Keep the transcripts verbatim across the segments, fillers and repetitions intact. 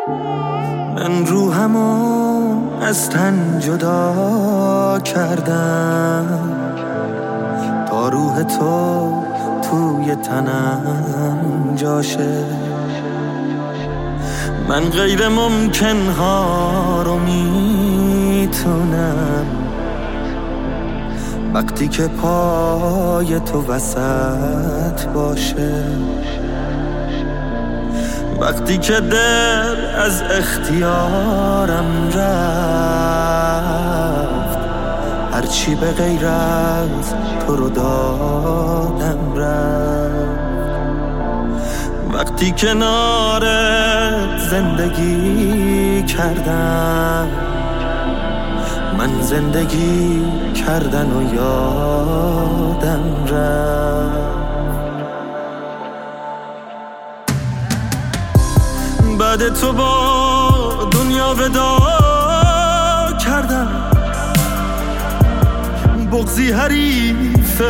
من روحمو از تن جدا کردم تا روح تو توی تنم جاشه. من غیر ممکن ها رو میتونم وقتی که پای تو وسط باشه، وقتی که دل از اختیارم رفت، هرچی به غیر از تو رو دادم رفت، وقتی کنارت زندگی کردم، من زندگی کردن و یادم رفت. بعد تو با دنیا ودا کردم، بغضی حریف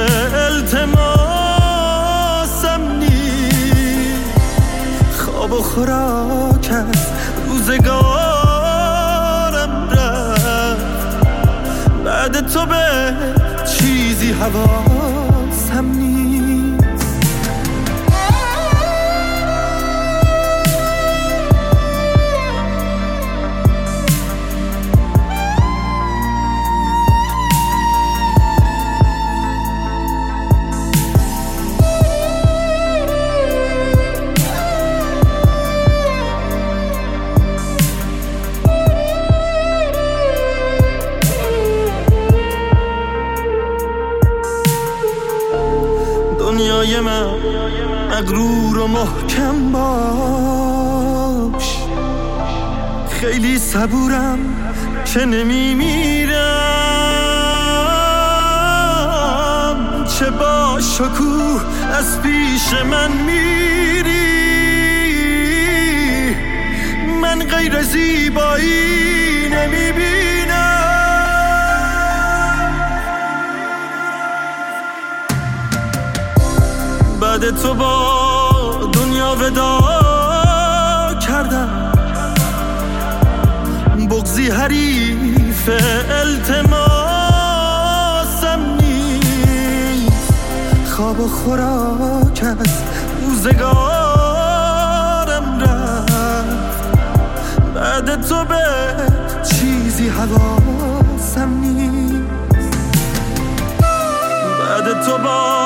التماسم نیست، خواب و خوراک از روزگارم رفت، بعد تو به چیزی حواسم نیست. دنیای من مغرور و محکم باش، خیلی صبورم که نمیمیرم، چه با شکوه از پیش من میری، من غیر زیبایی نمیبینم. بعد تو با دنیا ودا کردم، بغضی حریف التماسم نیست، خواب و خوراک از روزگارم رفت، بعد تو به چیزی حواسم نیست، بعد تو با